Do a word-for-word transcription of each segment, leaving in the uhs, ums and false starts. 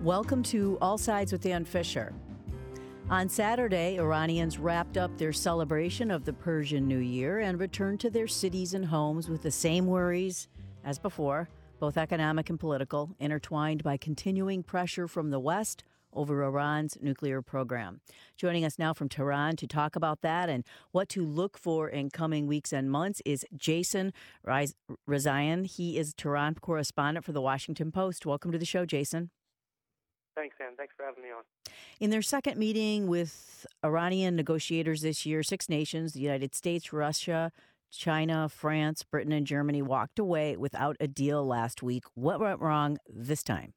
Welcome to All Sides with Dan Fisher. On Saturday, Iranians wrapped up their celebration of the Persian New Year and returned to their cities and homes with the same worries as before, both economic and political, intertwined by continuing pressure from the West over Iran's nuclear program. Joining us now from Tehran to talk about that and what to look for in coming weeks and months is Jason Rezaian. He is Tehran correspondent for The Washington Post. Welcome to the show, Jason. Thanks, Ann. Thanks for having me on. In their second meeting with Iranian negotiators this year, six nations, the United States, Russia, China, France, Britain, and Germany, walked away without a deal last week. What went wrong this time?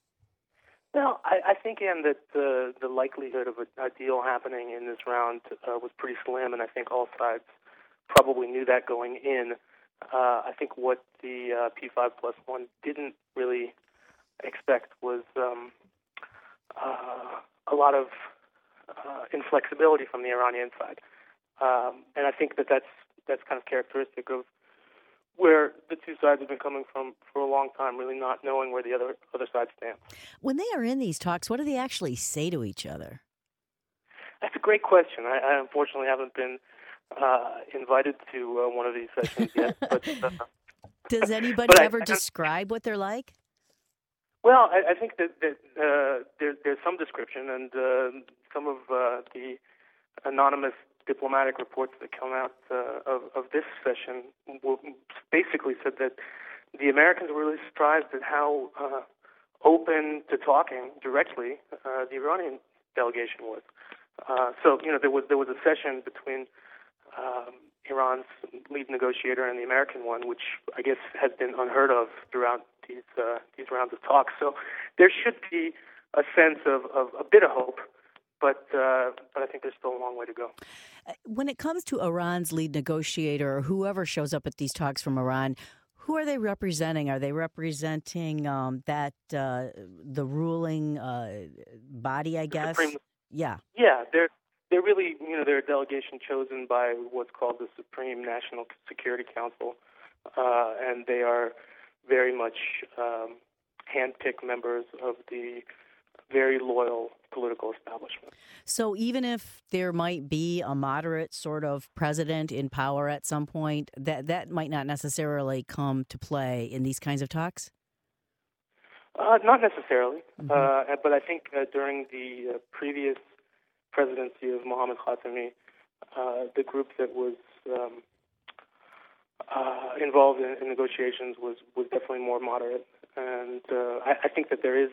Well, I, I think, Ann, that the, the likelihood of a, a deal happening in this round uh, was pretty slim, and I think all sides probably knew that going in. Uh, I think what the uh, P five plus one didn't really expect was um, Uh, a lot of uh, inflexibility from the Iranian side, um, and I think that that's that's kind of characteristic of where the two sides have been coming from for a long time, really not knowing where the other other side stands. When they are in these talks, what do they actually say to each other? That's a great question. I, I unfortunately haven't been uh, invited to uh, one of these sessions yet. But, uh, Does anybody but ever I, I describe what they're like? Well, I, I think that, that uh, there, there's some description, and uh, some of uh, the anonymous diplomatic reports that come out uh, of, of this session basically said that the Americans were really surprised at how uh, open to talking directly uh, the Iranian delegation was. Uh, so, you know, there was there was a session between um, Iran's lead negotiator and the American one, which I guess has been unheard of throughout these uh, these rounds of talks. So there should be a sense of, of a bit of hope, but uh, but I think there's still a long way to go. When it comes to Iran's lead negotiator, or whoever shows up at these talks from Iran, who are they representing? Are they representing um, that uh, the ruling uh, body? I The guess. Supreme, yeah. Yeah, they're they're really you know they're a delegation chosen by what's called the Supreme National Security Council, uh, and they are very much um, hand-picked members of the very loyal political establishment. So even if there might be a moderate sort of president in power at some point, that, that might not necessarily come to play in these kinds of talks? Uh, not necessarily, Mm-hmm. uh, but I think uh, during the uh, previous presidency of Mohammad Khatami, uh, the group that was um, Uh, involved in, in negotiations was, was definitely more moderate, and uh, I, I think that there is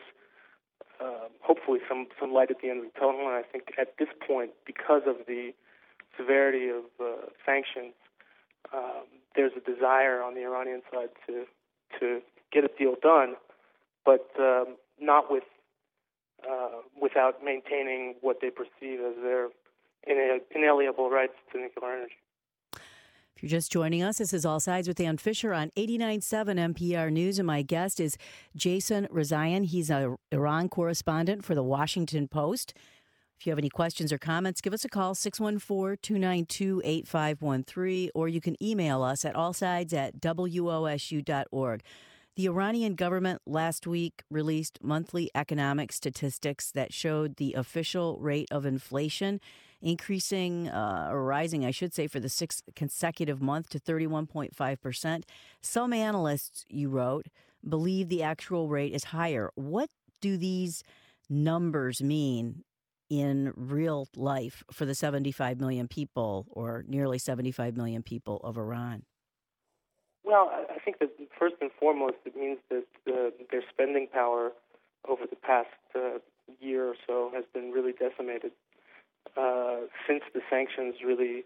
uh, hopefully some, some light at the end of the tunnel. And I think at this point, because of the severity of uh, sanctions, um, there's a desire on the Iranian side to to get a deal done, but um, not with uh, without maintaining what they perceive as their ina- inalienable rights to nuclear energy. If you're just joining us, this is All Sides with Dan Fisher on eighty-nine point seven N P R News, and my guest is Jason Rezaian. He's an Iran correspondent for The Washington Post. If you have any questions or comments, give us a call, six one four, two nine two, eight five one three, or you can email us at allsides at W O S U dot org. The Iranian government last week released monthly economic statistics that showed the official rate of inflation increasing, uh, or rising, I should say, for the sixth consecutive month to thirty-one point five percent. Some analysts, you wrote, believe the actual rate is higher. What do these numbers mean in real life for the seventy-five million people, or nearly seventy-five million people of Iran? Well, I think that first and foremost, it means that uh, their spending power over the past uh, year or so has been really decimated. Uh, since the sanctions really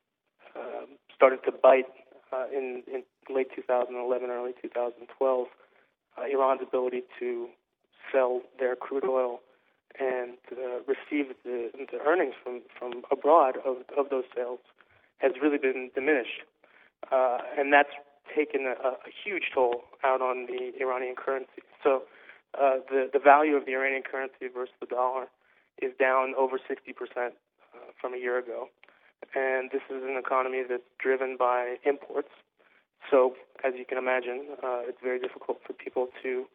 uh, started to bite uh, in, in late two thousand eleven, early two thousand twelve, uh, Iran's ability to sell their crude oil and uh, receive the, the earnings from, from abroad of, of those sales has really been diminished. Uh, and that's taken a, a huge toll out on the Iranian currency. So uh, the, the value of the Iranian currency versus the dollar is down over sixty percent uh, from a year ago. And this is an economy that's driven by imports. So, as you can imagine, uh, it's very difficult for people to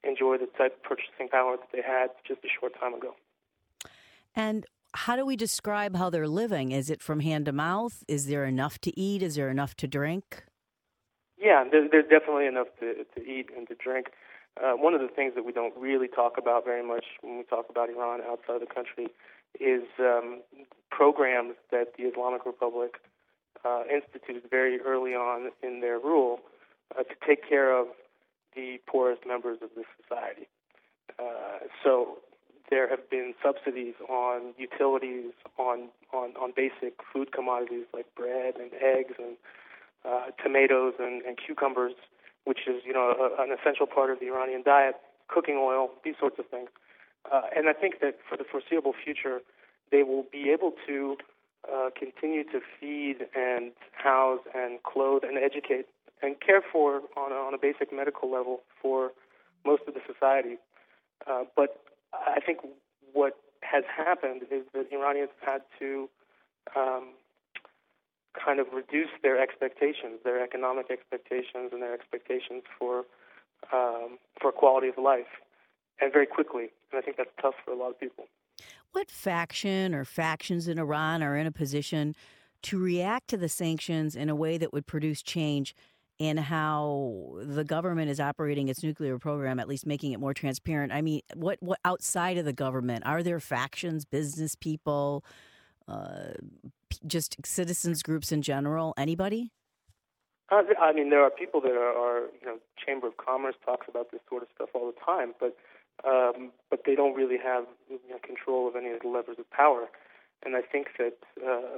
enjoy the type of purchasing power that they had just a short time ago. And how do we describe how they're living? Is it from hand to mouth? Is there enough to eat? Is there enough to drink? Yeah, there, there's definitely enough to, to eat and to drink. Uh, one of the things that we don't really talk about very much when we talk about Iran outside the country is um, programs that the Islamic Republic uh, instituted very early on in their rule uh, to take care of the poorest members of this society. Uh, so there have been subsidies on utilities, on, on, on basic food commodities like bread and eggs and uh, tomatoes and, and cucumbers, which is, you know, a, an essential part of the Iranian diet, cooking oil, these sorts of things. Uh, and I think that for the foreseeable future, they will be able to uh, continue to feed and house and clothe and educate and care for on a, on a basic medical level for most of the society. Uh, but I think what has happened is that Iranians had to um, kind of reduce their expectations, their economic expectations and their expectations for um, for quality of life, and very quickly. And I think that's tough for a lot of people. What faction or factions in Iran are in a position to react to the sanctions in a way that would produce change in how the government is operating its nuclear program, at least making it more transparent? I mean, what, what outside of the government? Are there factions, business people, uh, just citizens groups in general? Anybody? Uh, I mean, there are people that are, are, you know, Chamber of Commerce talks about this sort of stuff all the time, but um, but they don't really have, you know, control of any of the levers of power. And I think that uh,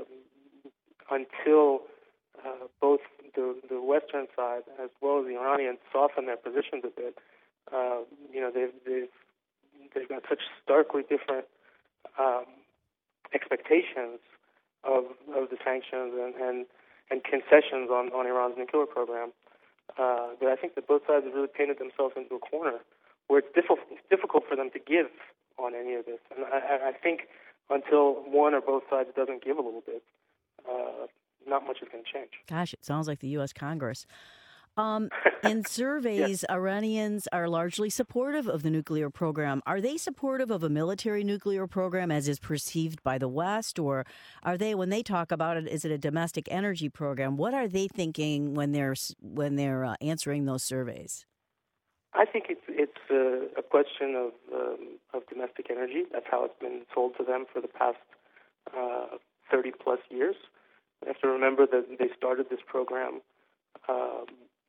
until uh, both the, the Western side as well as the Iranians soften their positions a bit, uh, you know, they've, they've they've got such starkly different um, expectations of of the sanctions and, and, and concessions on, on Iran's nuclear program uh, that I think that both sides have really painted themselves into a corner where it's difficult, it's difficult for them to give on any of this. And I, I think until one or both sides doesn't give a little bit, uh, not much is going to change. Gosh, it sounds like the U S Congress. Um, in surveys, yeah. Iranians are largely supportive of the nuclear program. Are they supportive of a military nuclear program as is perceived by the West? Or are they, when they talk about it, is it a domestic energy program? What are they thinking when they're when they're uh, answering those surveys? I think it's it's a, a question of um, of domestic energy. That's how it's been sold to them for the past uh, thirty plus years. You have to remember that they started this program um,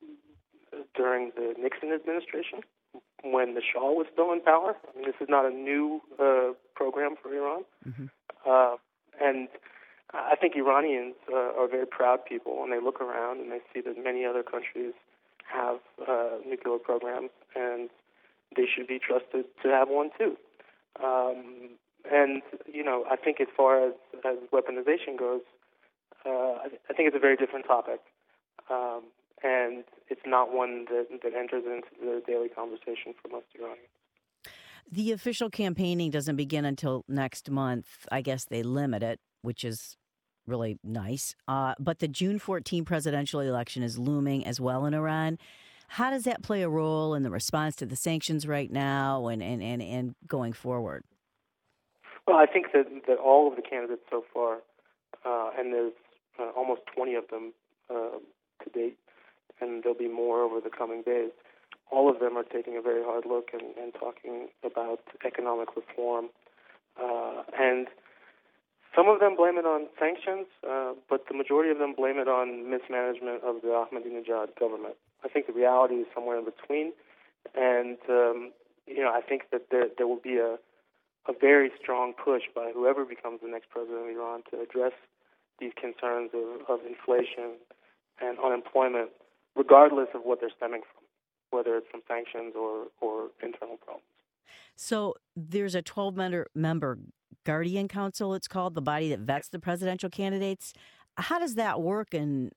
during the Nixon administration, when the Shah was still in power. I mean, this is not a new uh, program for Iran. Mm-hmm. Uh, and I think Iranians uh, are very proud people when they look around and they see that many other countries have uh, nuclear programs, and they should be trusted to have one too. Um, and, you know, I think as far as, as weaponization goes, uh, I, th- I think it's a very different topic. Um, and it's not one that, that enters into the daily conversation for most Iranians. The official campaigning doesn't begin until next month. I guess they limit it, which is really nice. Uh, but the June fourteenth presidential election is looming as well in Iran. How does that play a role in the response to the sanctions right now and, and, and, and going forward? Well, I think that, that all of the candidates so far, uh, and there's uh, almost twenty of them uh, to date, and there'll be more over the coming days, all of them are taking a very hard look and, and talking about economic reform. Uh, and some of them blame it on sanctions, uh, but the majority of them blame it on mismanagement of the Ahmadinejad government. I think the reality is somewhere in between. And, um, you know, I think that there, there will be a, a very strong push by whoever becomes the next president of Iran to address these concerns of, of inflation and unemployment, regardless of what they're stemming from, whether it's from sanctions or, or internal problems. So there's a twelve-member Guardian Council, it's called, the body that vets the presidential candidates. How does that work? And,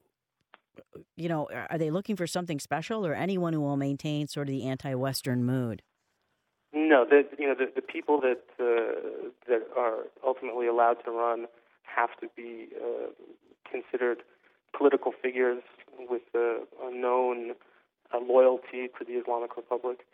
you know, are they looking for something special or anyone who will maintain sort of the anti-Western mood? No, the, you know, the, the people that uh, that are ultimately allowed to run have to be uh, considered political figures with a, a known uh, loyalty to the Islamic Republic.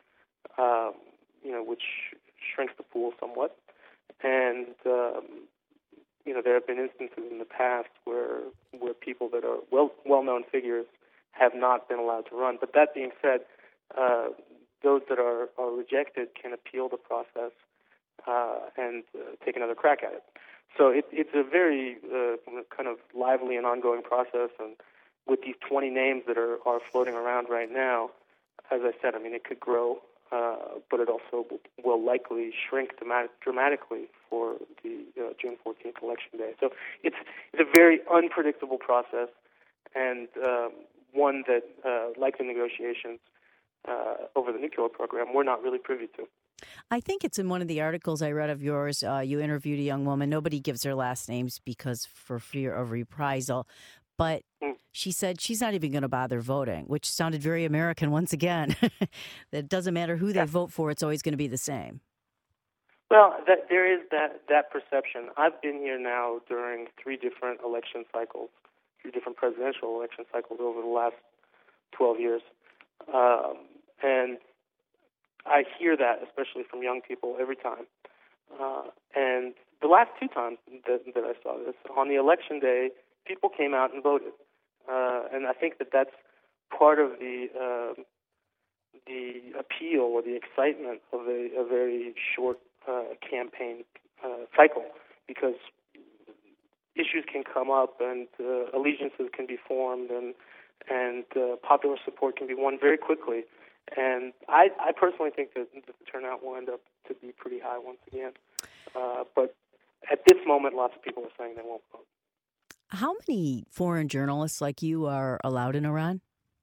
um, you know, which shrinks the pool somewhat. And um, you know, there have been instances in the past where where people that are well well known figures have not been allowed to run. But that being said, uh, those that are, are rejected can appeal the process uh, and uh, take another crack at it. So it, it's a very uh, kind of lively and ongoing process. And with these twenty names that are, are floating around right now, as I said, I mean, it could grow, uh, but it also will likely shrink dramatically for the uh, June fourteenth election day. So it's, it's a very unpredictable process, and um, one that, uh, like the negotiations uh, over the nuclear program, we're not really privy to. I think it's in one of the articles I read of yours. Uh, you interviewed a young woman. Nobody gives their last names because for fear of reprisal. But mm. she said she's not even going to bother voting, which sounded very American once again. That it doesn't matter who they yeah. vote for, it's always going to be the same. Well, that, there is that, that perception. I've been here now during three different election cycles, three different presidential election cycles over the last twelve years. Um, and I hear that, especially from young people, every time. Uh, and the last two times that, that I saw this, on the election day, people came out and voted. Uh, and I think that that's part of the uh, the appeal or the excitement of a, a very short uh, campaign uh, cycle, because issues can come up and uh, allegiances can be formed and and uh, popular support can be won very quickly. And I, I personally think that the turnout will end up to be pretty high once again. Uh, but at this moment, lots of people are saying they won't vote. How many foreign journalists like you are allowed in Iran?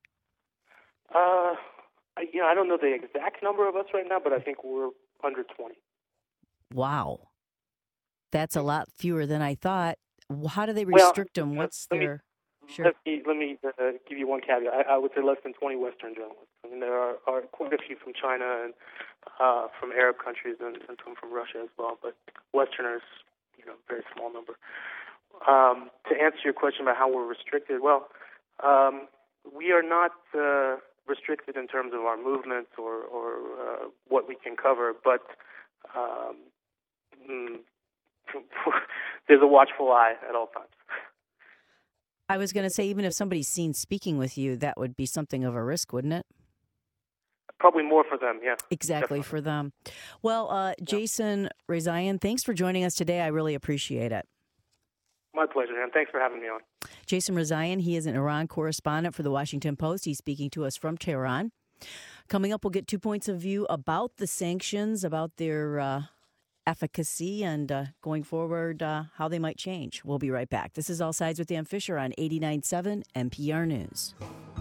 Uh, I, you know, I don't know the exact number of us right now, but I think we're under twenty. Wow. That's a lot fewer than I thought. How do they restrict well, them? What's their... Me, sure. Let me, let me uh, give you one caveat. I, I would say less than twenty Western journalists. I mean, there are, are quite a few from China and uh, from Arab countries and, and some from Russia as well, but Westerners, you know, very small number. Um, to answer your question about how we're restricted, well, um, we are not uh, restricted in terms of our movements or, or uh, what we can cover, but um, mm, there's a watchful eye at all times. I was going to say, even if somebody's seen speaking with you, that would be something of a risk, wouldn't it? Probably more for them, yeah. Exactly, definitely. For them. Well, uh, Jason yeah. Rezaian, thanks for joining us today. I really appreciate it. My pleasure, and thanks for having me on. Jason Rezaian, he is an Iran correspondent for the Washington Post. He's speaking to us from Tehran. Coming up, we'll get two points of view about the sanctions, about their uh, efficacy, and uh, going forward, uh, how they might change. We'll be right back. This is All Sides with Dan Fisher on eighty-nine point seven N P R News.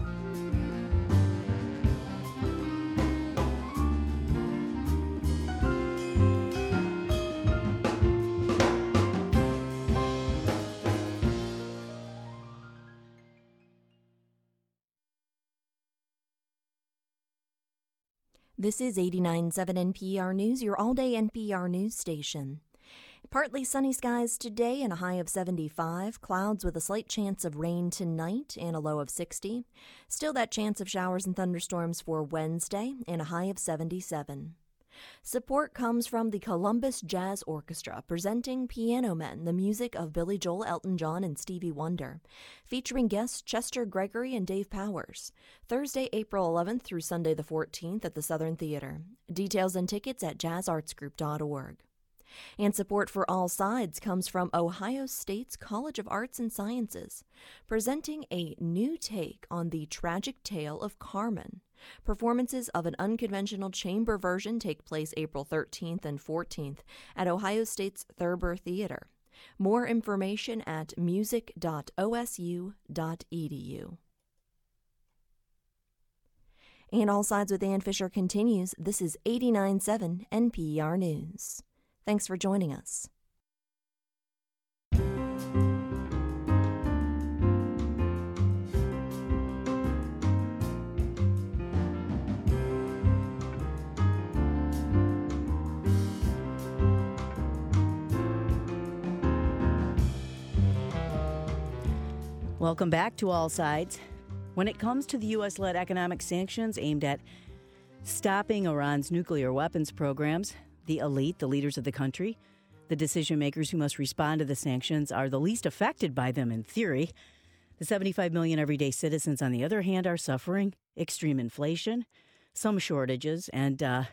This is eighty-nine point seven N P R News, your all-day N P R news station. Partly sunny skies today and a high of seventy-five. Clouds with a slight chance of rain tonight and a low of sixty. Still that chance of showers and thunderstorms for Wednesday and a high of seventy-seven. Support comes from the Columbus Jazz Orchestra, presenting Piano Men, the music of Billy Joel, Elton John, and Stevie Wonder, featuring guests Chester Gregory and Dave Powers, Thursday, April eleventh through Sunday the fourteenth at the Southern Theater. Details and tickets at jazz arts group dot org. And support for All Sides comes from Ohio State's College of Arts and Sciences, presenting a new take on the tragic tale of Carmen. Performances of an unconventional chamber version take place April thirteenth and fourteenth at Ohio State's Thurber Theater. More information at music dot o s u dot e d u. And All Sides with Dan Fisher continues. This is eighty-nine point seven N P R News. Thanks for joining us. Welcome back to All Sides. When it comes to the U S-led economic sanctions aimed at stopping Iran's nuclear weapons programs. The elite, the leaders of the country, the decision makers who must respond to the sanctions are the least affected by them in theory. The seventy-five million everyday citizens, on the other hand, are suffering extreme inflation, some shortages, and uh,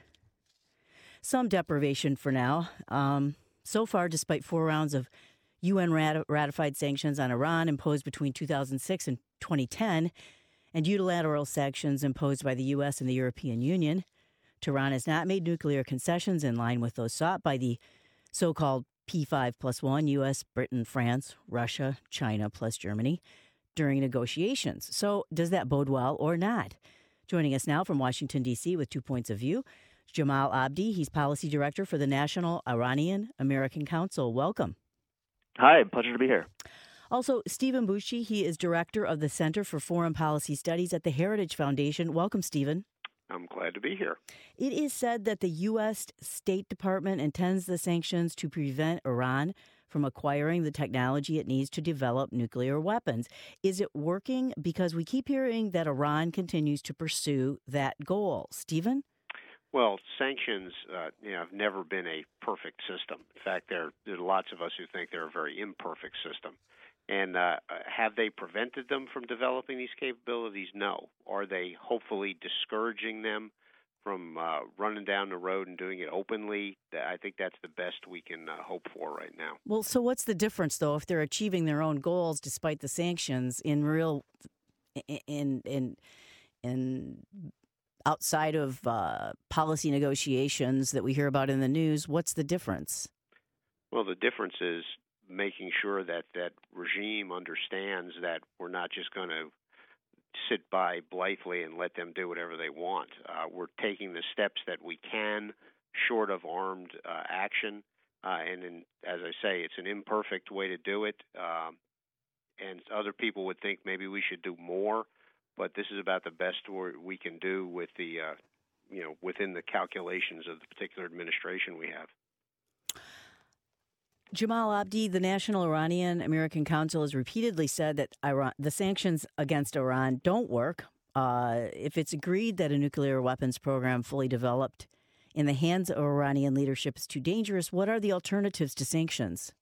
some deprivation for now. Um, so far, despite four rounds of U N rat- ratified sanctions on Iran imposed between two thousand six and twenty ten, and unilateral sanctions imposed by the U S and the European Union, Tehran has not made nuclear concessions in line with those sought by the so-called P five plus one, U S, Britain, France, Russia, China, plus Germany, during negotiations. So does that bode well or not? Joining us now from Washington, D C with two points of view, Jamal Abdi. He's policy director for the National Iranian American Council. Welcome. Hi, pleasure to be here. Also, Stephen Bucci. He is director of the Center for Foreign Policy Studies at the Heritage Foundation. Welcome, Stephen. I'm glad to be here. It is said that the U S. State Department intends the sanctions to prevent Iran from acquiring the technology it needs to develop nuclear weapons. Is it working? Because we keep hearing that Iran continues to pursue that goal. Stephen? Well, sanctions uh, you know, have never been a perfect system. In fact, there, there are lots of us who think they're a very imperfect system. And uh, have they prevented them from developing these capabilities? No. Are they hopefully discouraging them from uh, running down the road and doing it openly? I think that's the best we can uh, hope for right now. Well, so what's the difference, though, if they're achieving their own goals despite the sanctions in real, in in in outside of uh, policy negotiations that we hear about in the news? What's the difference? Well, the difference is making sure that that regime understands that we're not just going to sit by blithely and let them do whatever they want. Uh, we're taking the steps that we can, short of armed uh, action. Uh, and in, as I say, it's an imperfect way to do it. Um, and other people would think maybe we should do more, but this is about the best we can do with the, uh, you know, within the calculations of the particular administration we have. Jamal Abdi, the National Iranian American Council, has repeatedly said that Iran, the sanctions against Iran don't work. Uh, if it's agreed that a nuclear weapons program fully developed in the hands of Iranian leadership is too dangerous, what are the alternatives to sanctions?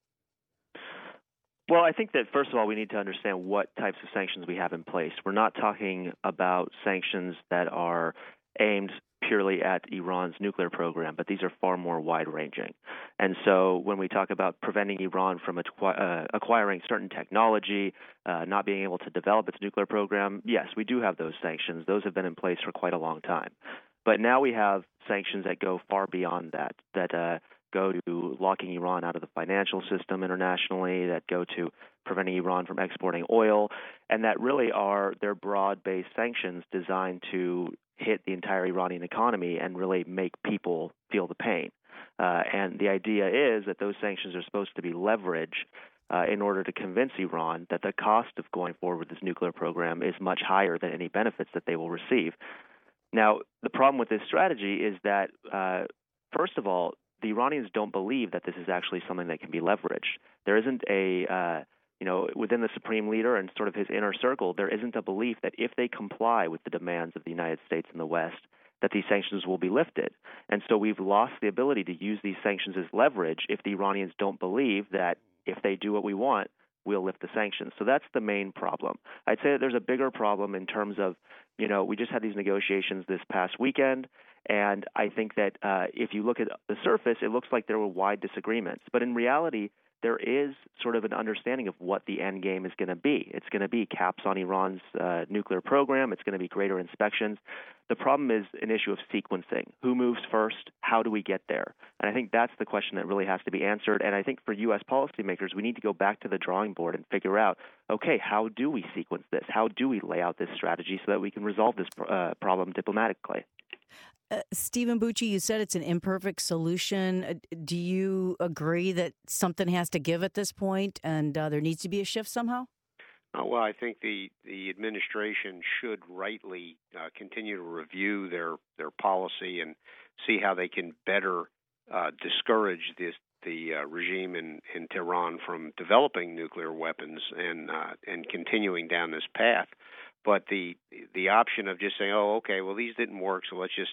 Well, I think that, first of all, we need to understand what types of sanctions we have in place. We're not talking about sanctions that are aimed purely at Iran's nuclear program, but these are far more wide-ranging. And so when we talk about preventing Iran from acqu- uh, acquiring certain technology, uh, not being able to develop its nuclear program, yes, we do have those sanctions. Those have been in place for quite a long time. But now we have sanctions that go far beyond that, that uh, go to locking Iran out of the financial system internationally, that go to preventing Iran from exporting oil, and that really are their broad-based sanctions designed to hit the entire Iranian economy and really make people feel the pain. Uh, and the idea is that those sanctions are supposed to be leverage uh, in order to convince Iran that the cost of going forward with this nuclear program is much higher than any benefits that they will receive. Now, the problem with this strategy is that, uh, first of all, the Iranians don't believe that this is actually something that can be leveraged. There isn't a uh, You know, within the supreme leader and sort of his inner circle, there isn't a belief that if they comply with the demands of the United States and the West, that these sanctions will be lifted. And so we've lost the ability to use these sanctions as leverage if the Iranians don't believe that if they do what we want, we'll lift the sanctions. So that's the main problem. I'd say that there's a bigger problem in terms of, you know, we just had these negotiations this past weekend, and I think that uh, if you look at the surface, it looks like there were wide disagreements. But in reality, there is sort of an understanding of what the end game is going to be. It's going to be caps on Iran's uh, nuclear program. It's going to be greater inspections. The problem is an issue of sequencing. Who moves first? How do we get there? And I think that's the question that really has to be answered. And I think for U S policymakers, we need to go back to the drawing board and figure out, okay, how do we sequence this? How do we lay out this strategy so that we can resolve this uh, problem diplomatically? Uh, Stephen Bucci, you said it's an imperfect solution. Uh, do you agree that something has to give at this point and uh, there needs to be a shift somehow? Uh, well, I think the, the administration should rightly uh, continue to review their, their policy and see how they can better uh, discourage this, the uh, regime in, in Tehran from developing nuclear weapons and uh, and continuing down this path. But the the option of just saying, oh, okay, well, these didn't work, so let's just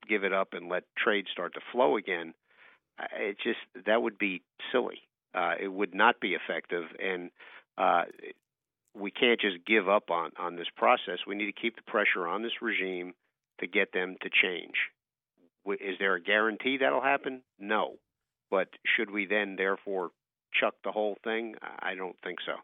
give it up and let trade start to flow again, it just that would be silly. Uh, it would not be effective, and uh, we can't just give up on, on this process. We need to keep the pressure on this regime to get them to change. Is there a guarantee that'll happen? No. But should we then, therefore, chuck the whole thing? I don't think so.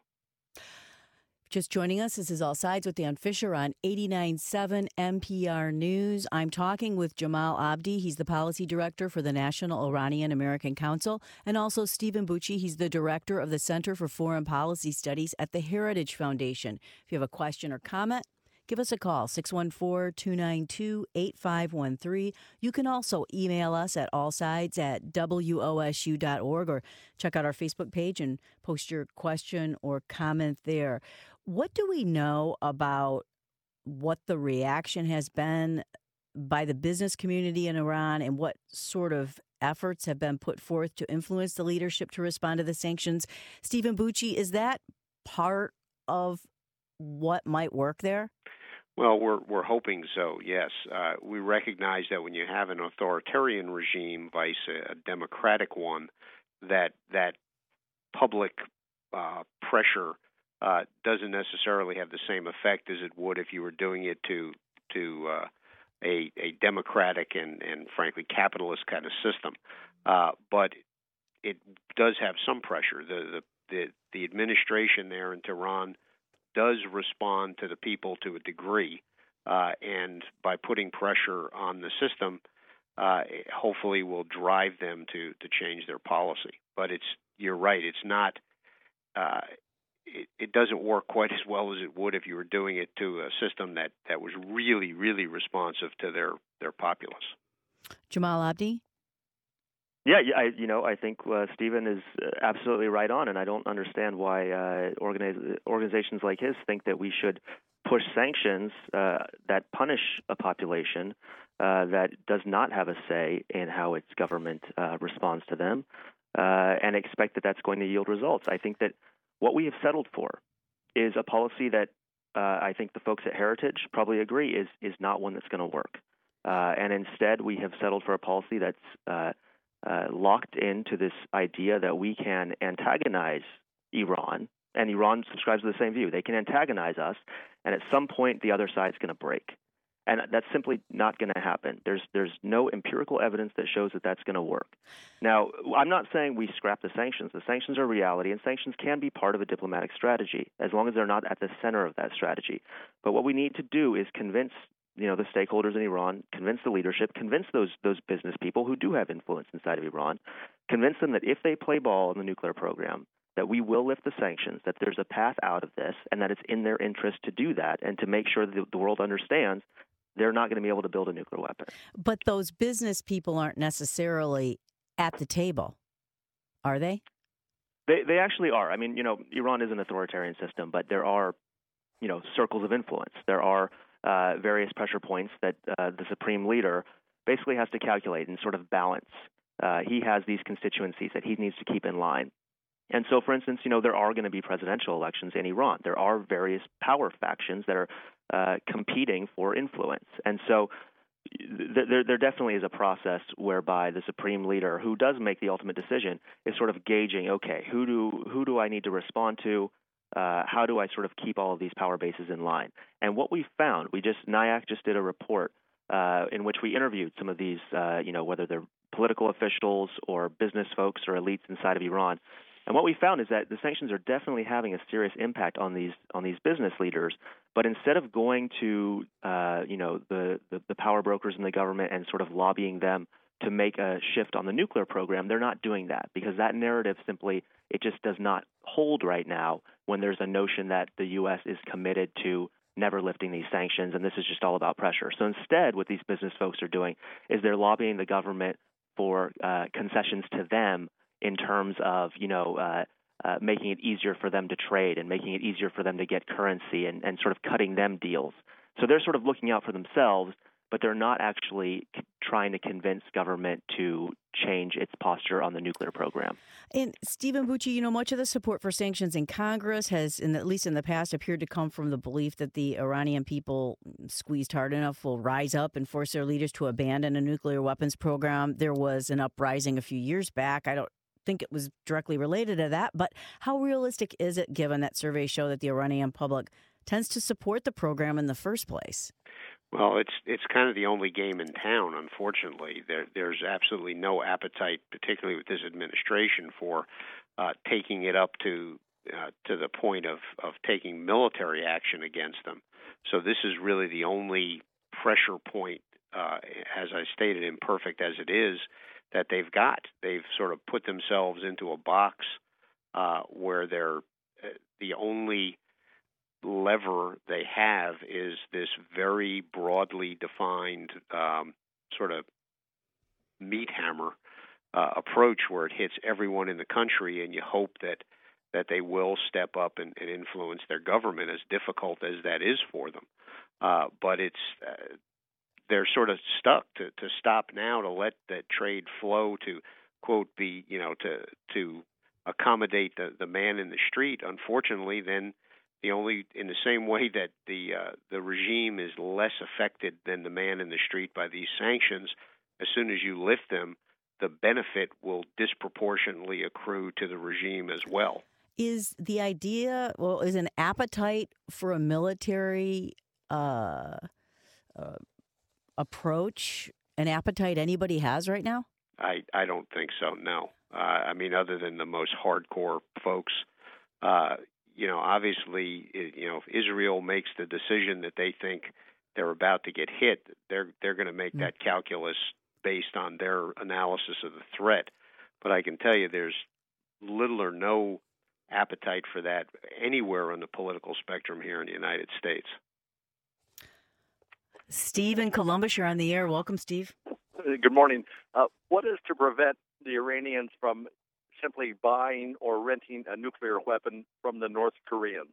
Just joining us, this is All Sides with Dan Fisher on eighty-nine point seven N P R News. I'm talking with Jamal Abdi. He's the policy director for the National Iranian American Council, and also Stephen Bucci. He's the director of the Center for Foreign Policy Studies at the Heritage Foundation. If you have a question or comment, give us a call, six one four, two nine two, eight five one three. You can also email us at allsides at W O S U dot org or check out our Facebook page and post your question or comment there. What do we know about what the reaction has been by the business community in Iran and what sort of efforts have been put forth to influence the leadership to respond to the sanctions? Stephen Bucci, is that part of what might work there? Well, we're we're hoping so, yes. Uh, we recognize that when you have an authoritarian regime vice a, a democratic one, that that public uh, pressure uh, doesn't necessarily have the same effect as it would if you were doing it to to uh, a, a democratic and, and frankly capitalist kind of system. Uh, but it does have some pressure. The, the the the administration there in Tehran does respond to the people to a degree, uh, and by putting pressure on the system, uh, hopefully will drive them to, to change their policy. But it's you're right, it's not uh, it, it doesn't work quite as well as it would if you were doing it to a system that, that was really, really responsive to their, their populace. Jamal Abdi? Yeah, I, you know, I think uh, Stephen is absolutely right on, and I don't understand why uh, organiz- organizations like his think that we should push sanctions uh, that punish a population uh, that does not have a say in how its government uh, responds to them, uh, and expect that that's going to yield results. I think that what we have settled for is a policy that uh, I think the folks at Heritage probably agree is is not one that's going to work, uh, and instead we have settled for a policy that's uh, Uh, locked into this idea that we can antagonize Iran, and Iran subscribes to the same view. They can antagonize us, and at some point the other side's going to break. And that's simply not going to happen. There's there's no empirical evidence that shows that that's going to work. Now, I'm not saying we scrap the sanctions. The sanctions are reality, and sanctions can be part of a diplomatic strategy as long as they're not at the center of that strategy. But what we need to do is convince you know, the stakeholders in Iran, convince the leadership, convince those those business people who do have influence inside of Iran, convince them that if they play ball in the nuclear program, that we will lift the sanctions, that there's a path out of this, and that it's in their interest to do that and to make sure that the world understands they're not going to be able to build a nuclear weapon. But those business people aren't necessarily at the table, are they? They they actually are. I mean, you know, Iran is an authoritarian system, but there are, you know, circles of influence. There are Uh, various pressure points that uh, the supreme leader basically has to calculate and sort of balance. Uh, he has these constituencies that he needs to keep in line. And so, for instance, you know, there are going to be presidential elections in Iran. There are various power factions that are uh, competing for influence. And so th- there, there definitely is a process whereby the supreme leader, who does make the ultimate decision, is sort of gauging, okay, who do who do I need to respond to? Uh, how do I sort of keep all of these power bases in line? And what we found, we just N I A C just did a report uh, in which we interviewed some of these, uh, you know, whether they're political officials or business folks or elites inside of Iran. And what we found is that the sanctions are definitely having a serious impact on these on these business leaders. But instead of going to, uh, you know, the, the the power brokers in the government and sort of lobbying them to make a shift on the nuclear program, they're not doing that because that narrative simply, it just does not hold right now when there's a notion that the U S is committed to never lifting these sanctions, and this is just all about pressure. So instead, what these business folks are doing is they're lobbying the government for uh, concessions to them in terms of, you know, uh, uh, making it easier for them to trade and making it easier for them to get currency and, and sort of cutting them deals. So they're sort of looking out for themselves but they're not actually c- trying to convince government to change its posture on the nuclear program. And Stephen Bucci, you know, much of the support for sanctions in Congress has, in, at least in the past, appeared to come from the belief that the Iranian people, squeezed hard enough, will rise up and force their leaders to abandon a nuclear weapons program. There was an uprising a few years back. I don't think it was directly related to that, but how realistic is it, given that surveys show that the Iranian public tends to support the program in the first place? Well, it's it's kind of the only game in town, unfortunately. There, there's absolutely no appetite, particularly with this administration, for uh, taking it up to uh, to the point of, of taking military action against them. So this is really the only pressure point, uh, as I stated, imperfect as it is, that they've got. They've sort of put themselves into a box uh, where they're uh, the only lever they have is this very broadly defined um, sort of meat hammer uh, approach where it hits everyone in the country, and you hope that that they will step up and, and influence their government, as difficult as that is for them. Uh, but it's uh, they're sort of stuck to, to stop now to let that trade flow to, quote, be, you know, to to accommodate the, the man in the street. Unfortunately, then the only, in the same way that the uh, the regime is less affected than the man in the street by these sanctions, as soon as you lift them, the benefit will disproportionately accrue to the regime as well. Is the idea, well, is an appetite for a military uh, uh, approach an appetite anybody has right now? I, I don't think so, no. Uh, I mean, other than the most hardcore folks, uh, you know, obviously, you know, if Israel makes the decision that they think they're about to get hit, they're they're going to make mm. that calculus based on their analysis of the threat. But I can tell you there's little or no appetite for that anywhere on the political spectrum here in the United States. Steve in Columbus, you're on the air. Welcome, Steve. Good morning. Uh, what is to prevent the Iranians from simply buying or renting a nuclear weapon from the North Koreans?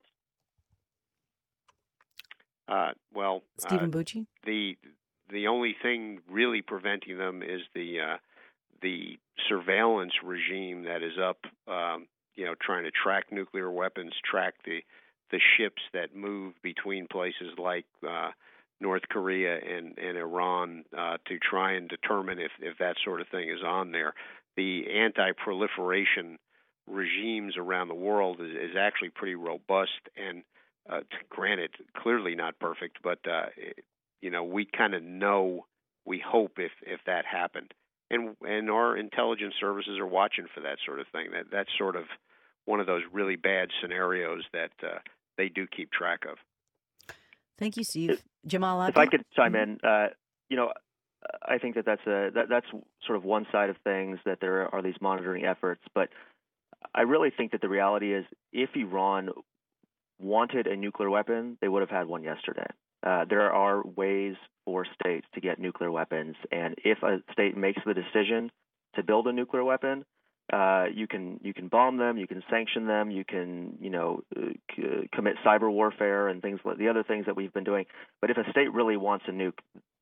Uh, well, Stephen uh, Bucci? the the only thing really preventing them is the uh, the surveillance regime that is up, um, you know, trying to track nuclear weapons, track the the ships that move between places like uh, North Korea and, and Iran uh, to try and determine if, if that sort of thing is on there. The anti-proliferation regimes around the world is, is actually pretty robust, and uh, granted, clearly not perfect, but uh, it, you know, we kind of know, we hope if, if that happened, and and our intelligence services are watching for that sort of thing. That that's sort of one of those really bad scenarios that uh, they do keep track of. Thank you, Steve. Jamal, if I could chime in, uh, you know, I think that that's a that, that's sort of one side of things, that there are these monitoring efforts. But I really think that the reality is, if Iran wanted a nuclear weapon, they would have had one yesterday. Uh, there are ways for states to get nuclear weapons, and if a state makes the decision to build a nuclear weapon, uh, you can you can bomb them, you can sanction them, you can you know c- commit cyber warfare and things like the other things that we've been doing. But if a state really wants a nuke,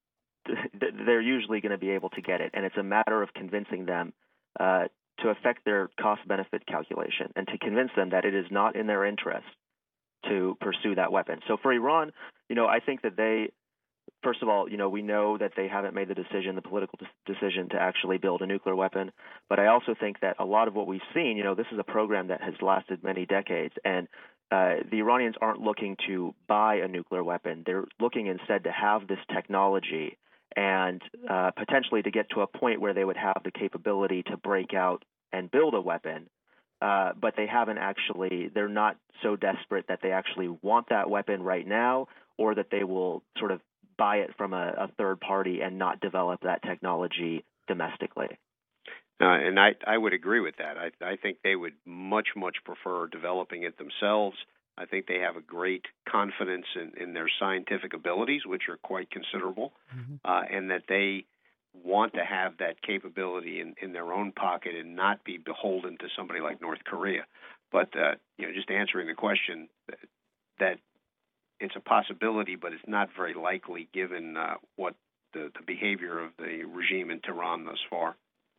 they're usually going to be able to get it, and it's a matter of convincing them uh, to affect their cost-benefit calculation and to convince them that it is not in their interest to pursue that weapon. So for Iran, you know, I think that they, first of all, you know, we know that they haven't made the decision, the political de- decision to actually build a nuclear weapon. But I also think that a lot of what we've seen, you know, this is a program that has lasted many decades, and uh, the Iranians aren't looking to buy a nuclear weapon. They're looking instead to have this technology and uh, potentially to get to a point where they would have the capability to break out and build a weapon. Uh, but they haven't actually, they're not so desperate that they actually want that weapon right now, or that they will sort of buy it from a, a third party and not develop that technology domestically. Uh, and I, I would agree with that. I, I think they would much, much prefer developing it themselves. I think they have a great confidence in, in their scientific abilities, which are quite considerable, mm-hmm. uh, and that they want to have that capability in, in their own pocket and not be beholden to somebody like North Korea. But, uh, you know, just answering the question, that it's a possibility, but it's not very likely given uh, what the, the behavior of the regime in Tehran thus far.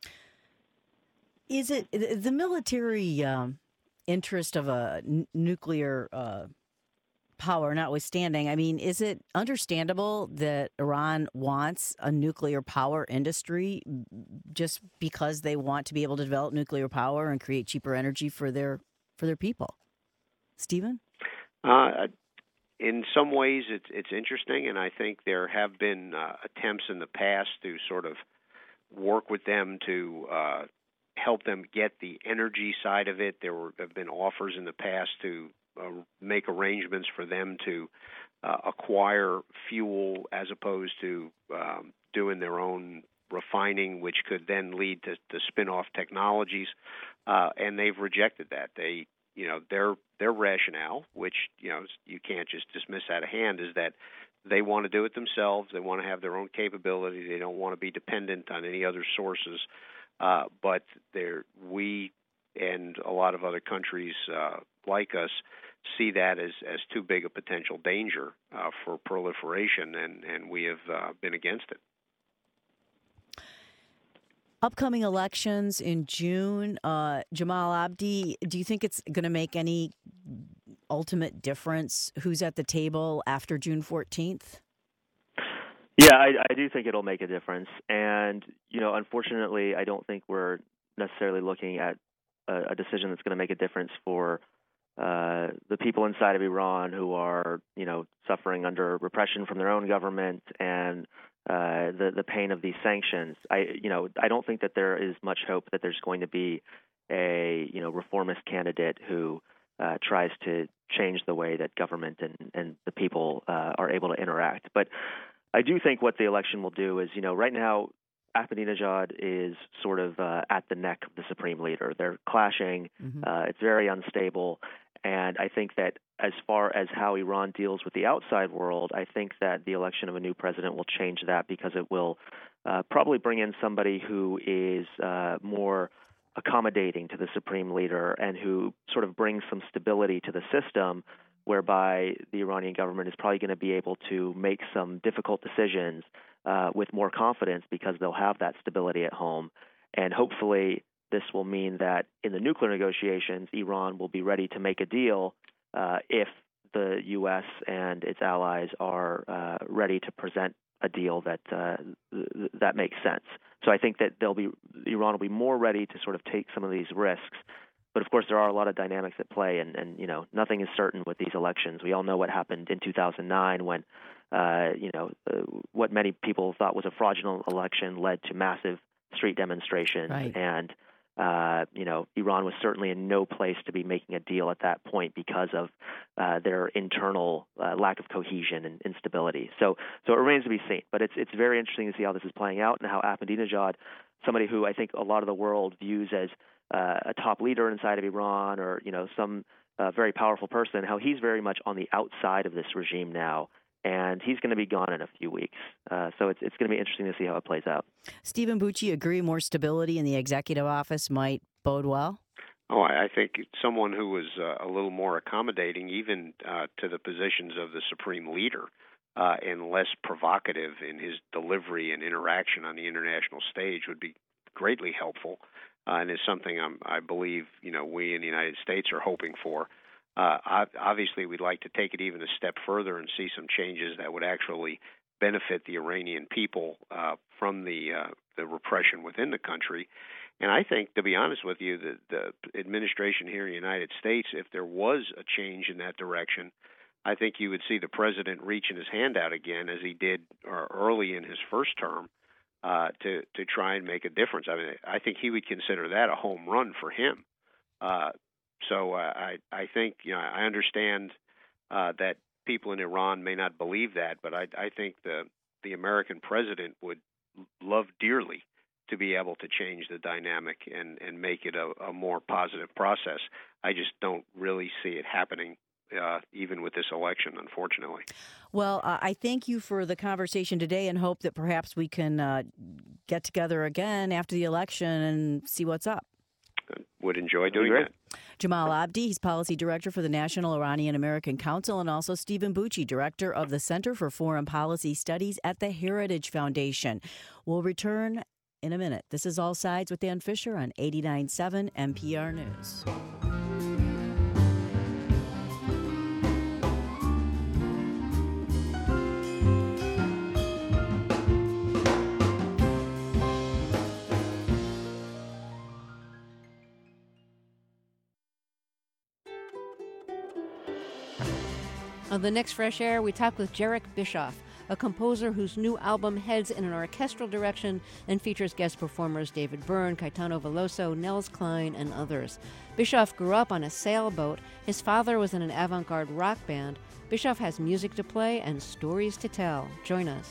Is it the military um, interest of a n- nuclear uh, power notwithstanding? I mean, is it understandable that Iran wants a nuclear power industry just because they want to be able to develop nuclear power and create cheaper energy for their for their people? Stephen? Uh, in some ways, it's it's interesting, and I think there have been uh, attempts in the past to sort of work with them to uh, help them get the energy side of it. There were, have been offers in the past to uh, make arrangements for them to uh, acquire fuel as opposed to um, doing their own refining, which could then lead to, to spin-off technologies, uh, and they've rejected that. They, you know, their their rationale, which you know you can't just dismiss out of hand, is that they want to do it themselves. They want to have their own capability. They don't want to be dependent on any other sources. Uh, but there, we and a lot of other countries uh, like us see that as, as too big a potential danger uh, for proliferation, and, and we have uh, been against it. Upcoming elections in June, uh, Jamal Abdi, do you think it's going to make any ultimate difference who's at the table after June fourteenth? Yeah, I, I do think it'll make a difference. And, you know, unfortunately, I don't think we're necessarily looking at a, a decision that's going to make a difference for uh, the people inside of Iran who are, you know, suffering under repression from their own government and uh, the, the pain of these sanctions. I, you know, I don't think that there is much hope that there's going to be a, you know, reformist candidate who uh, tries to change the way that government and, and the people uh, are able to interact. But I do think what the election will do is, you know, right now Ahmadinejad is sort of uh, at the neck of the supreme leader. They're clashing. Mm-hmm. Uh, it's very unstable. And I think that as far as how Iran deals with the outside world, I think that the election of a new president will change that, because it will uh, probably bring in somebody who is uh, more accommodating to the supreme leader and who sort of brings some stability to the system, whereby the Iranian government is probably going to be able to make some difficult decisions uh, with more confidence, because they'll have that stability at home. And hopefully this will mean that in the nuclear negotiations, Iran will be ready to make a deal uh, if the U S and its allies are uh, ready to present a deal that uh, th- that makes sense. So I think that they'll be Iran will be more ready to sort of take some of these risks. But of course, there are a lot of dynamics at play, and, and you know, nothing is certain with these elections. We all know what happened in two thousand nine when, uh, you know, uh, what many people thought was a fraudulent election led to massive street demonstrations, right. and uh, you know, Iran was certainly in no place to be making a deal at that point because of uh, their internal uh, lack of cohesion and instability. So, so it remains to be seen. But it's it's very interesting to see how this is playing out, and how Ahmadinejad, somebody who I think a lot of the world views as Uh, a top leader inside of Iran, or you know, some uh, very powerful person, how he's very much on the outside of this regime now, and he's going to be gone in a few weeks. Uh, so it's it's going to be interesting to see how it plays out. Stephen Bucci, agree more stability in the executive office might bode well? Oh, I think someone who was uh, a little more accommodating, even uh, to the positions of the supreme leader, uh, and less provocative in his delivery and interaction on the international stage, would be greatly helpful. Uh, and it's something I'm, I believe, you know, we in the United States are hoping for. Uh, obviously, we'd like to take it even a step further and see some changes that would actually benefit the Iranian people uh, from the uh, the repression within the country. And I think, to be honest with you, the, the administration here in the United States, if there was a change in that direction, I think you would see the president reaching his hand out again, as he did uh, early in his first term, Uh, to to try and make a difference. I mean, I think he would consider that a home run for him. Uh, so uh, I I think, you know, I understand uh, that people in Iran may not believe that, but I I think the the American president would love dearly to be able to change the dynamic and and make it a, a more positive process. I just don't really see it happening. Uh, even with this election, unfortunately. Well, uh, I thank you for the conversation today, and hope that perhaps we can uh, get together again after the election and see what's up. would enjoy doing great. that. Jamal Abdi, he's policy director for the National Iranian American Council, and also Stephen Bucci, director of the Center for Foreign Policy Studies at the Heritage Foundation. We'll return in a minute. This is All Sides with Dan Fisher on eighty-nine point seven N P R News. On the next Fresh Air, we talk with Jarek Bischoff, a composer whose new album heads in an orchestral direction and features guest performers David Byrne, Caetano Veloso, Nels Cline, and others. Bischoff grew up on a sailboat. His father was in an avant-garde rock band. Bischoff has music to play and stories to tell. Join us.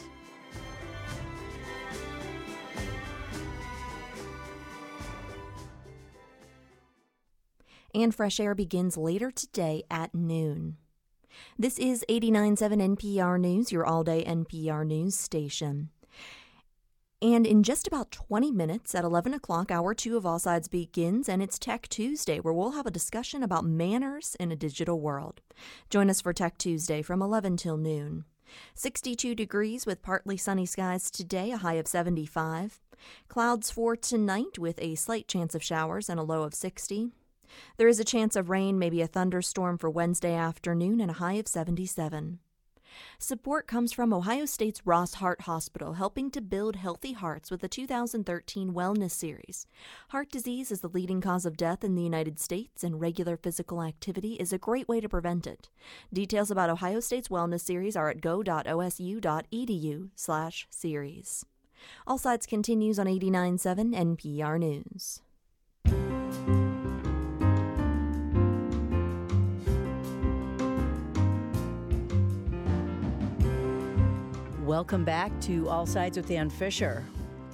And Fresh Air begins later today at noon. This is eighty-nine point seven N P R News, your all-day N P R News station. And in just about twenty minutes at eleven o'clock, Hour two of All Sides begins, and it's Tech Tuesday, where we'll have a discussion about manners in a digital world. Join us for Tech Tuesday from eleven till noon. sixty-two degrees with partly sunny skies today, a high of seventy-five. Clouds for tonight with a slight chance of showers and a low of sixty. There is a chance of rain, maybe a thunderstorm for Wednesday afternoon, and a high of seventy-seven. Support comes from Ohio State's Ross Heart Hospital, helping to build healthy hearts with the two thousand thirteen Wellness Series. Heart disease is the leading cause of death in the United States, and regular physical activity is a great way to prevent it. Details about Ohio State's Wellness Series are at go.osu.edu slash series. All Sides continues on eighty-nine point seven N P R News. Welcome back to All Sides with Dan Fisher.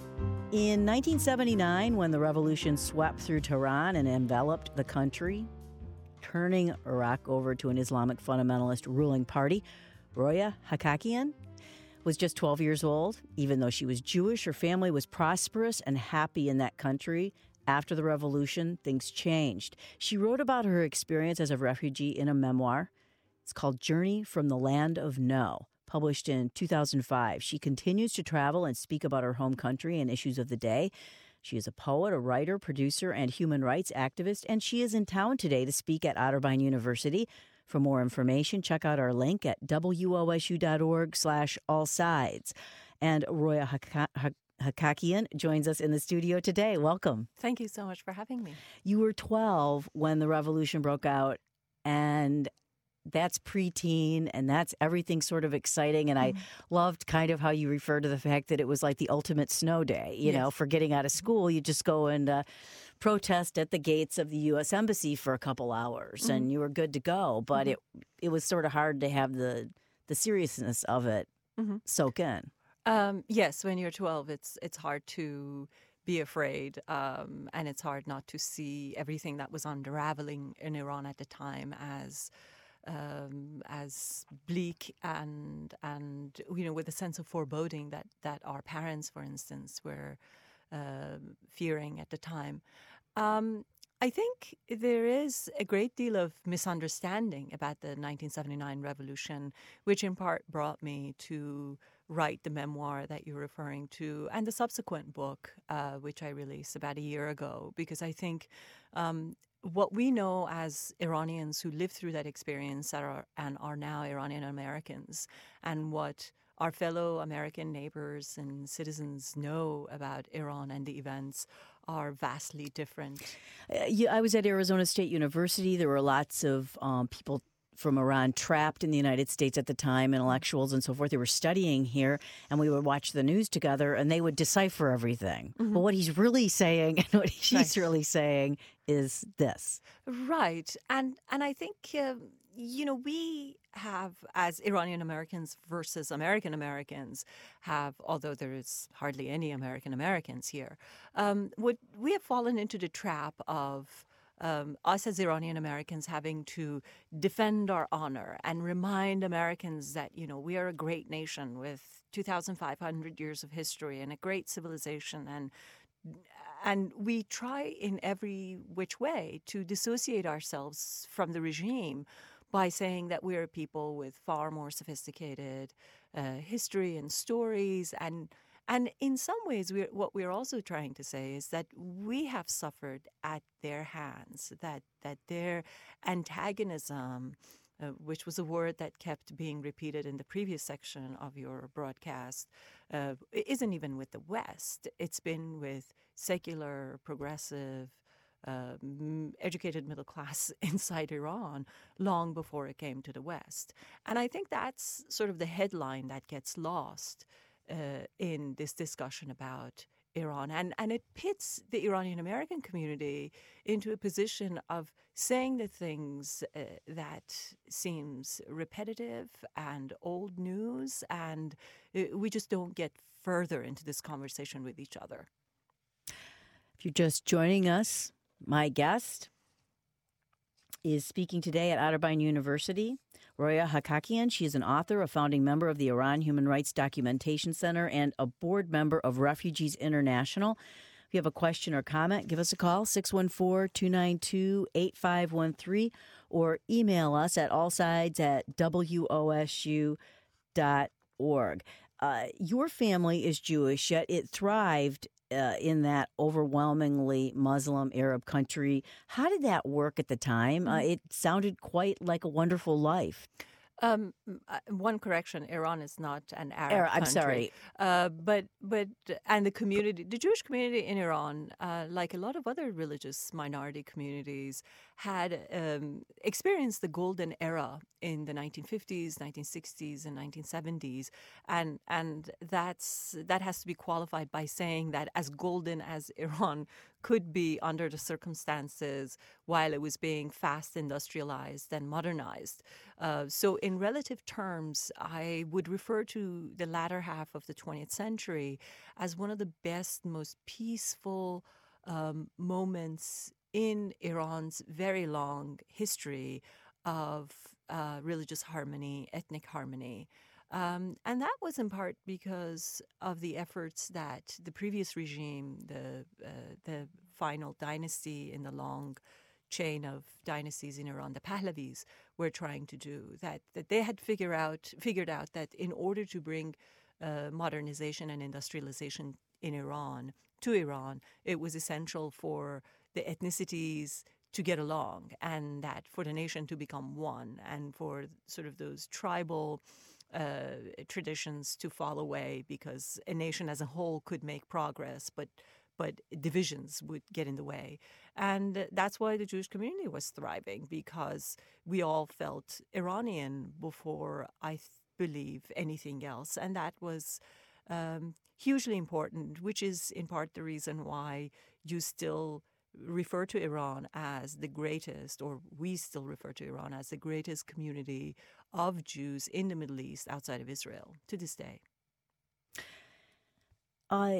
In nineteen seventy-nine, when the revolution swept through Tehran and enveloped the country, turning Iraq over to an Islamic fundamentalist ruling party, Roya Hakakian was just twelve years old. Even though she was Jewish, her family was prosperous and happy in that country. After the revolution, things changed. She wrote about her experience as a refugee in a memoir. It's called Journey from the Land of No, published in two thousand five. She continues to travel and speak about her home country and issues of the day. She is a poet, a writer, producer, and human rights activist, and she is in town today to speak at Otterbein University. For more information, check out our link at wosu.org slash all sides. And Roya Hak- Hakakian joins us in the studio today. Welcome. Thank you so much for having me. You were twelve when the revolution broke out, and that's preteen, and that's everything sort of exciting. And mm-hmm. I loved kind of how you refer to the fact that it was like the ultimate snow day. You yes. know, for getting out of school, you just go and uh, protest at the gates of the U S Embassy for a couple hours, mm-hmm. and you were good to go. But mm-hmm. it it was sort of hard to have the the seriousness of it mm-hmm. soak in. Um, yes, when you're twelve, it's it's hard to be afraid, um, and it's hard not to see everything that was unraveling in Iran at the time as Um, as bleak and and you know, with a sense of foreboding that that our parents, for instance, were uh, fearing at the time. Um, I think there is a great deal of misunderstanding about the nineteen seventy-nine revolution, which in part brought me to write the memoir that you're referring to, and the subsequent book, uh, which I released about a year ago, because I think um, what we know as Iranians who lived through that experience are, and are now Iranian Americans, and what our fellow American neighbors and citizens know about Iran and the events are vastly different. Uh, yeah, I was at Arizona State University. There were lots of um, people from Iran trapped in the United States at the time, intellectuals and so forth. They were studying here, and we would watch the news together, and they would decipher everything. Mm-hmm. But what he's really saying and what she's right. really saying is this. Right. And and I think, uh, you know, we have, as Iranian Americans versus American Americans, have, although there is hardly any American Americans here, um, would we have fallen into the trap of Um, us as Iranian Americans having to defend our honor and remind Americans that, you know, we are a great nation with two thousand five hundred years of history and a great civilization, and and we try in every which way to dissociate ourselves from the regime by saying that we're people with far more sophisticated uh, history and stories. And and in some ways, we're, what we're also trying to say is that we have suffered at their hands, that, that their antagonism, uh, which was a word that kept being repeated in the previous section of your broadcast, uh, isn't even with the West. It's been with secular, progressive, Uh, educated middle class inside Iran long before it came to the West. And I think that's sort of the headline that gets lost uh, in this discussion about Iran. And, and it pits the Iranian American community into a position of saying the things uh, that seems repetitive and old news, and uh, we just don't get further into this conversation with each other. If you're just joining us, my guest is speaking today at Otterbein University, Roya Hakakian. She is an author, a founding member of the Iran Human Rights Documentation Center, and a board member of Refugees International. If you have a question or comment, give us a call, six one four, two nine two, eight five one three, or email us at allsides at w o s u dot org. Uh, your family is Jewish, yet it thrived Uh, in that overwhelmingly Muslim Arab country. How did that work at the time? Uh, it sounded quite like a wonderful life. Um, one correction: Iran is not an Arab Arab, I'm country. sorry, uh, but but and the community, the Jewish community in Iran, uh, like a lot of other religious minority communities, had um, experienced the golden era in the nineteen fifties, nineteen sixties, and nineteen seventies, and and that's that has to be qualified by saying that as golden as Iran could be under the circumstances while it was being fast industrialized and modernized. Uh, so in relative terms, I would refer to the latter half of the twentieth century as one of the best, most peaceful um, moments in Iran's very long history of uh, religious harmony, ethnic harmony. Um, and that was in part because of the efforts that the previous regime, the uh, the final dynasty in the long chain of dynasties in Iran, the Pahlavis, were trying to do. That that they had figured out figured out that in order to bring uh, modernization and industrialization in Iran to Iran, it was essential for the ethnicities to get along, and that for the nation to become one, and for sort of those tribal Uh, traditions to fall away, because a nation as a whole could make progress, but but divisions would get in the way. And that's why the Jewish community was thriving, because we all felt Iranian before I th- believe anything else. And that was um, hugely important, which is in part the reason why you still refer to Iran as the greatest, or we still refer to Iran as the greatest community of Jews in the Middle East outside of Israel to this day. Uh,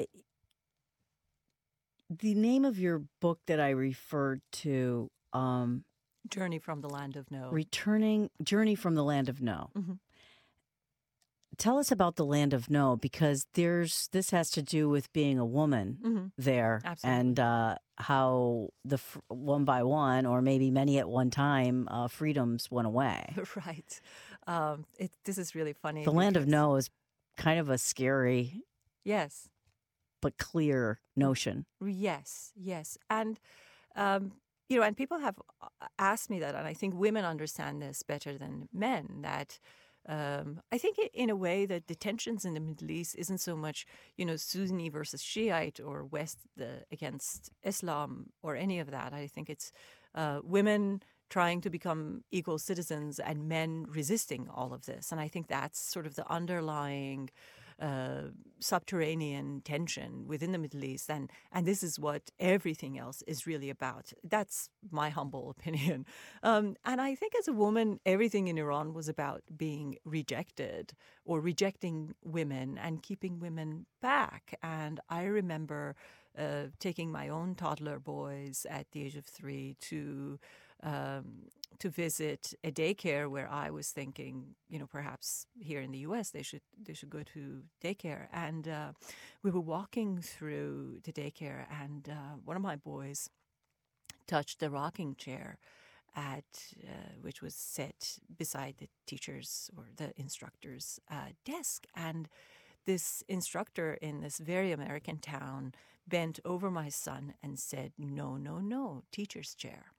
the name of your book that I referred to, um, Journey from the Land of No. Returning, Journey from the Land of No. Mm-hmm. Tell us about the Land of No, because there's this has to do with being a woman Mm-hmm. there. Absolutely. And uh, how the one by one, or maybe many at one time, uh, freedoms went away. Right. Um, it, this is really funny. The Land of No is kind of a scary, yes, but clear notion. Yes, yes. And, um, you know, and people have asked me that, and I think women understand this better than men, that Um, I think in a way that the tensions in the Middle East isn't so much, you know, Sunni versus Shiite or West the, against Islam or any of that. I think it's uh, women trying to become equal citizens and men resisting all of this. And I think that's sort of the underlying uh, subterranean tension within the Middle East. And, and this is what everything else is really about. That's my humble opinion. Um, and I think as a woman, everything in Iran was about being rejected or rejecting women and keeping women back. And I remember uh, taking my own toddler boys at the age of three to um, to visit a daycare where I was thinking, you know, perhaps here in the U S they should they should go to daycare. And uh, we were walking through the daycare, and uh, one of my boys touched the rocking chair at uh, which was set beside the teacher's or the instructor's uh, desk. And this instructor in this very American town bent over my son and said, "No, no, no, teacher's chair."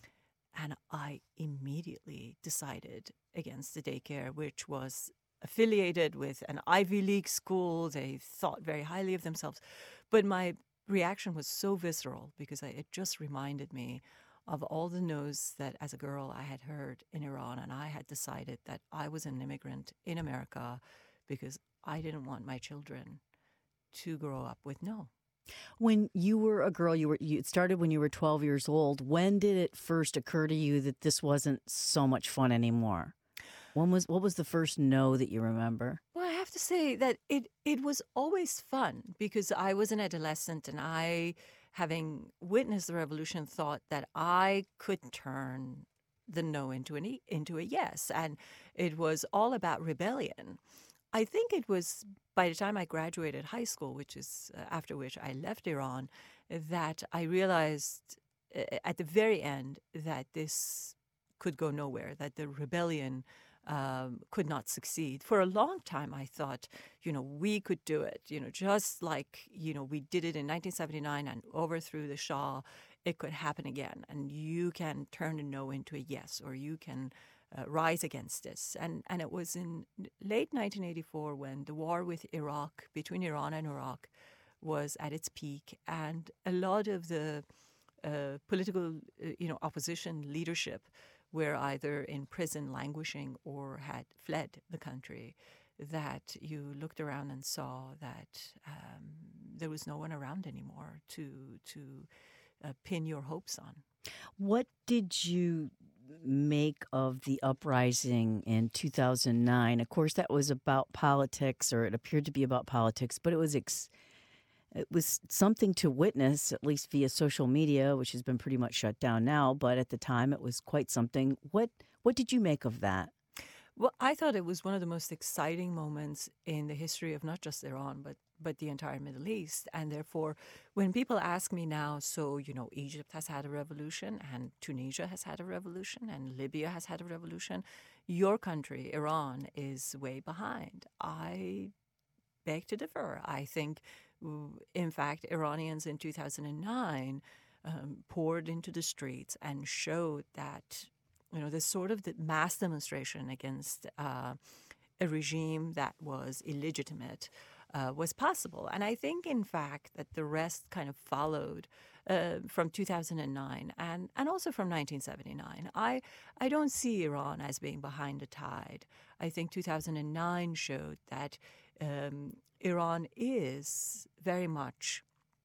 And I immediately decided against the daycare, which was affiliated with an Ivy League school. They thought very highly of themselves. But my reaction was so visceral because I, it just reminded me of all the no's that as a girl I had heard in Iran. And I had decided that I was an immigrant in America because I didn't want my children to grow up with no. When you were a girl, you were you it started when you were twelve years old. When did it first occur to you that this wasn't so much fun anymore? When was what was the first no that you remember? Well, I have to say that it it was always fun because I was an adolescent, and I, having witnessed the revolution, thought that I could turn the no into an e- into a yes, and it was all about rebellion. I think it was by the time I graduated high school, which is uh, after which I left Iran, that I realized uh, at the very end that this could go nowhere, that the rebellion um, could not succeed. For a long time, I thought, you know, we could do it, you know, just like, you know, we did it in nineteen seventy-nine and overthrew the Shah. It could happen again, and you can turn a no into a yes, or you can Uh, rise against this. And and it was in late nineteen eighty-four when the war with Iraq, between Iran and Iraq, was at its peak, and a lot of the uh, political, uh, you know, opposition leadership were either in prison languishing or had fled the country, that you looked around and saw that um, there was no one around anymore to, to uh, pin your hopes on. What did you make of the uprising in two thousand nine? Of course, that was about politics, or it appeared to be about politics, but it was ex- it was something to witness, at least via social media, which has been pretty much shut down now. But at the time, it was quite something. What what did you make of that? Well, I thought it was one of the most exciting moments in the history of not just Iran, but but the entire Middle East. And therefore, when people ask me now, so, you know, Egypt has had a revolution, and Tunisia has had a revolution, and Libya has had a revolution, your country, Iran, is way behind. I beg to differ. I think, in fact, Iranians in two thousand nine um, poured into the streets and showed that, you know, this sort of the mass demonstration against uh, a regime that was illegitimate uh, was possible. And I think, in fact, that the rest kind of followed uh, from two thousand nine and, and also from nineteen seventy-nine. I, I don't see Iran as being behind the tide. I think two thousand nine showed that um, Iran is very much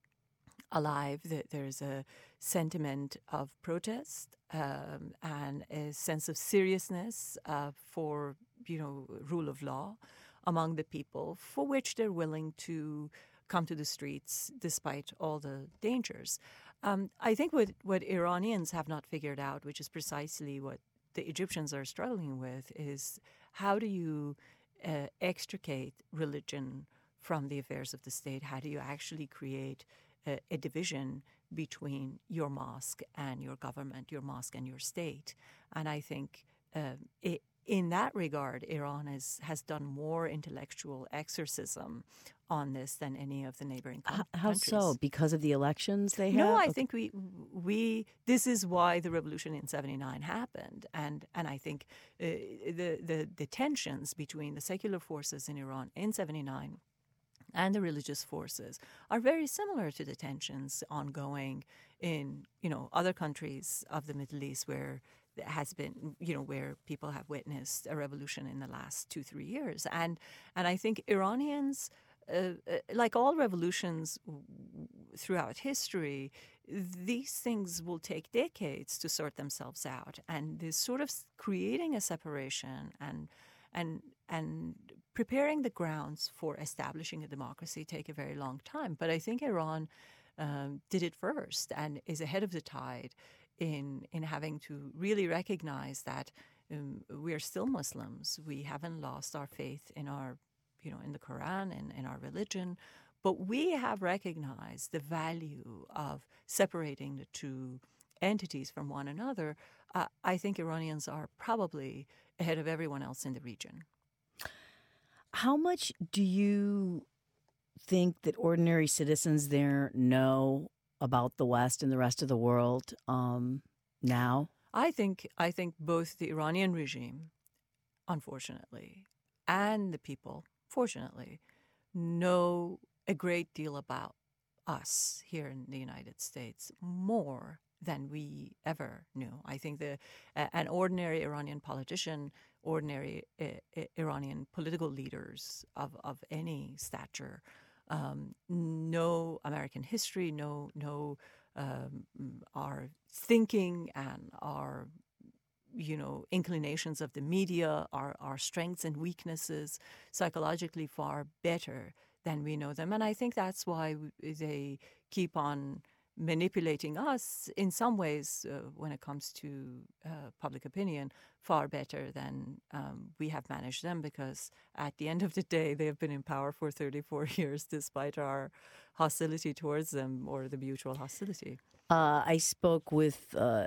alive, that there's a sentiment of protest um, and a sense of seriousness uh, for, you know, rule of law among the people, for which they're willing to come to the streets despite all the dangers. Um, I think what, what Iranians have not figured out, which is precisely what the Egyptians are struggling with, is how do you uh, extricate religion from the affairs of the state? How do you actually create a, a division between your mosque and your government, your mosque and your state? And I think uh, it, in that regard, Iran has, has done more intellectual exorcism on this than any of the neighboring com- How countries. How so? Because of the elections they had? No, I Okay. think we we this is why the revolution in seventy-nine happened, and and I think uh, the the the tensions between the secular forces in Iran in seventy-nine and the religious forces are very similar to the tensions ongoing in, you know, other countries of the Middle East where there has been, you know, where people have witnessed a revolution in the last two, three years. And and I think Iranians, uh, uh, like all revolutions w- throughout history, these things will take decades to sort themselves out. And this sort of creating a separation and and and preparing the grounds for establishing a democracy take a very long time. But I think Iran um, did it first and is ahead of the tide in in having to really recognize that um, we are still Muslims. We haven't lost our faith in our, you know, in the Quran and in our religion, but we have recognized the value of separating the two entities from one another. Uh, I think Iranians are probably ahead of everyone else in the region. How much do you think that ordinary citizens there know about the West and the rest of the world um, now? I think I think both the Iranian regime, unfortunately, and the people, fortunately, know a great deal about us here in the United States, more than we ever knew. I think the uh, an ordinary Iranian politician, ordinary uh, Iranian political leaders of, of any stature um, know American history, know know um, our thinking and our you know inclinations of the media, our our strengths and weaknesses psychologically far better than we know them, and I think that's why they keep on manipulating us in some ways uh, when it comes to uh, public opinion far better than um, we have managed them, because at the end of the day they have been in power for thirty-four years despite our hostility towards them, or the mutual hostility. Uh, I spoke with uh,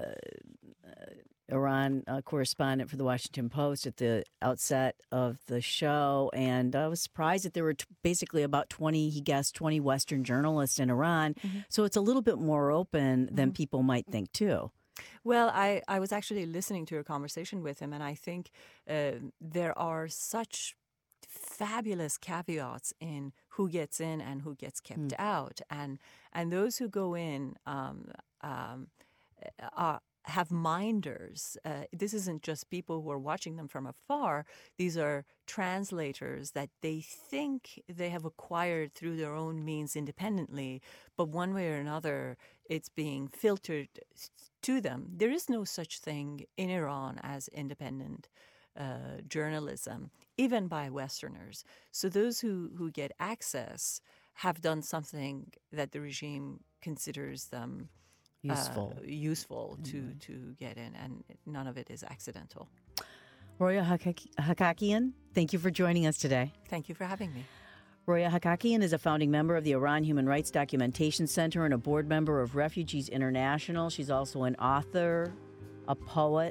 Iran uh, correspondent for the Washington Post at the outset of the show, and I was surprised that there were t- basically about twenty, he guessed, twenty Western journalists in Iran. Mm-hmm. So it's a little bit more open than mm-hmm. people might think, too. Well, I, I was actually listening to your conversation with him, and I think uh, there are such fabulous caveats in who gets in and who gets kept mm. out. And and those who go in um, um, are have minders. Uh, this isn't just people who are watching them from afar. These are translators that they think they have acquired through their own means independently, but one way or another, it's being filtered to them. There is no such thing in Iran as independent uh, journalism, even by Westerners. So those who, who get access have done something that the regime considers them Useful, uh, useful to, mm-hmm. to get in, and none of it is accidental. Roya Hakakian, thank you for joining us today. Thank you for having me. Roya Hakakian is a founding member of the Iran Human Rights Documentation Center and a board member of Refugees International. She's also an author, a poet,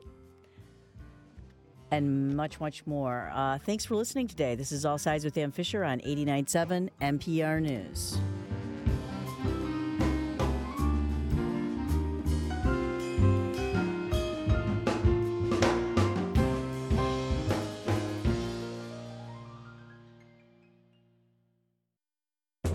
and much, much more. Uh, thanks for listening today. This is All Sides with Ann Fisher on eighty-nine point seven N P R News.